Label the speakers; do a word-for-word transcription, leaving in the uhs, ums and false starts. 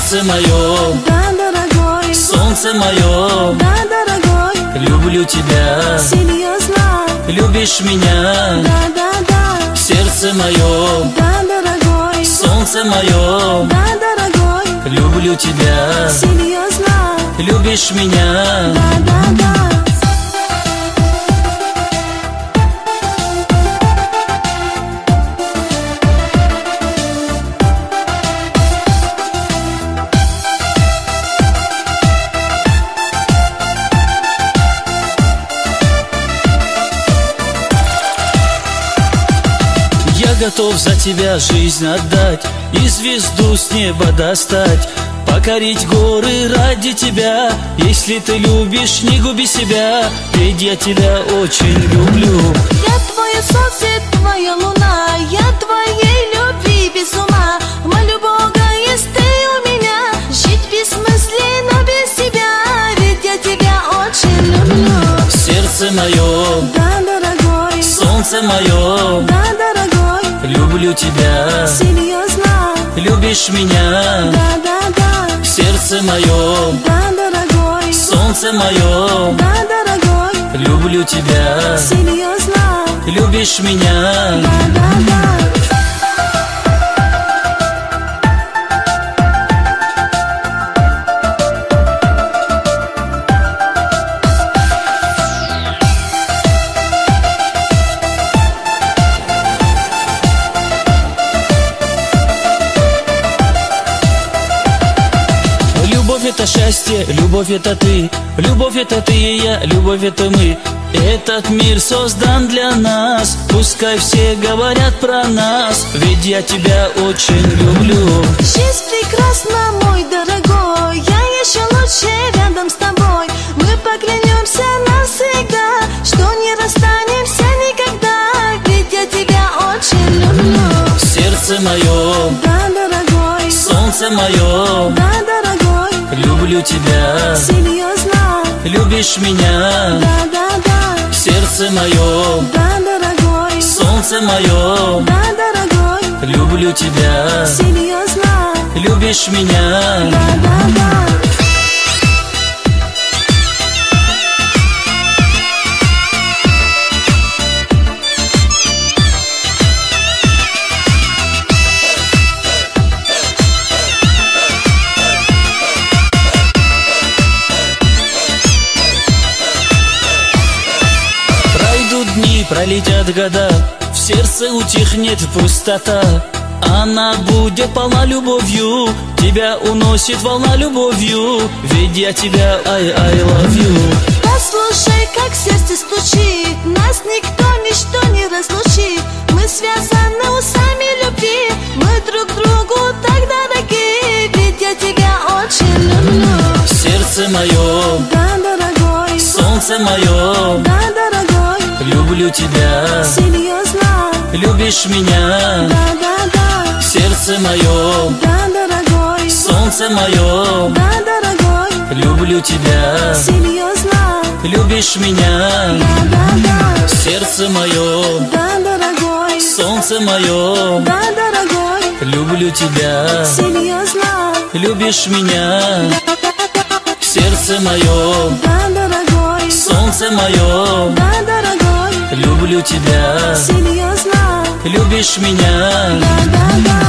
Speaker 1: Сердце мое,
Speaker 2: да, дорогой,
Speaker 1: солнце мое,
Speaker 2: да, дорогой,
Speaker 1: люблю тебя,
Speaker 2: серьезно,
Speaker 1: любишь меня,
Speaker 2: да, да, да,
Speaker 1: сердце мое,
Speaker 2: да, дорогой,
Speaker 1: солнце мое,
Speaker 2: да, дорогой,
Speaker 1: люблю тебя,
Speaker 2: серьезно,
Speaker 1: любишь меня.
Speaker 2: да, да, да.
Speaker 1: Я готов за тебя жизнь отдать и звезду с неба достать, покорить горы ради тебя. Если ты любишь, не губи себя, ведь я тебя очень люблю.
Speaker 2: Я твое солнце, твоя луна, я твоей любви без ума. Молю Бога, есть ты у меня, жить бессмысленно без тебя, ведь я тебя очень люблю.
Speaker 1: Сердце мое,
Speaker 2: Да, дорогой,
Speaker 1: солнце мое,
Speaker 2: да, дорогой,
Speaker 1: люблю тебя,
Speaker 2: серьезно,
Speaker 1: любишь меня.
Speaker 2: да, да, да,
Speaker 1: Сердце мое,
Speaker 2: да, дорогой,
Speaker 1: солнце мое,
Speaker 2: да, дорогой,
Speaker 1: люблю тебя,
Speaker 2: серьезно,
Speaker 1: любишь меня.
Speaker 2: да, да, да.
Speaker 1: Любовь это счастье, любовь это ты, любовь это ты и я, любовь это мы. Этот мир создан для нас, пускай все говорят про нас, ведь я тебя очень люблю.
Speaker 2: Жизнь прекрасна, мой дорогой, я еще лучше рядом с тобой. Мы поклянемся навсегда, что не расстанемся никогда, ведь я тебя очень люблю.
Speaker 1: Сердце мое,
Speaker 2: Да, дорогой,
Speaker 1: солнце мое,
Speaker 2: да, дорогой,
Speaker 1: люблю тебя,
Speaker 2: серьезно,
Speaker 1: любишь меня.
Speaker 2: да, да, да,
Speaker 1: Сердце мое,
Speaker 2: да, дорогой,
Speaker 1: солнце мое,
Speaker 2: да, дорогой,
Speaker 1: люблю тебя,
Speaker 2: серьезно,
Speaker 1: любишь меня.
Speaker 2: да, да, да.
Speaker 1: Пройдут дни, пролетят года, в сердце утихнет пустота. Она будет полна любовью, тебя уносит волна любовью, ведь я тебя I, I love you.
Speaker 2: Послушай, как сердце стучит, нас никто, ничто не разлучит. Мы связаны узами любви, мы друг другу так дороги, ведь я тебя очень люблю.
Speaker 1: Сердце мое,
Speaker 2: Да, дорогой,
Speaker 1: солнце мое,
Speaker 2: да, дорогой,
Speaker 1: люблю тебя,
Speaker 2: серьезно,
Speaker 1: любишь меня.
Speaker 2: да, да, да,
Speaker 1: Сердце мое,
Speaker 2: да, дорогой,
Speaker 1: солнце мое,
Speaker 2: да, дорогой,
Speaker 1: люблю тебя,
Speaker 2: серьезно,
Speaker 1: любишь меня.
Speaker 2: да, да, да,
Speaker 1: Сердце мое,
Speaker 2: да, дорогой,
Speaker 1: солнце мое,
Speaker 2: да, дорогой,
Speaker 1: люблю тебя,
Speaker 2: серьезно,
Speaker 1: любишь меня.
Speaker 2: да, да, да,
Speaker 1: Сердце мое,
Speaker 2: да, дорогой,
Speaker 1: солнце мое,
Speaker 2: да, дорогой,
Speaker 1: люблю тебя,
Speaker 2: серьезно,
Speaker 1: любишь меня.
Speaker 2: да, да, да.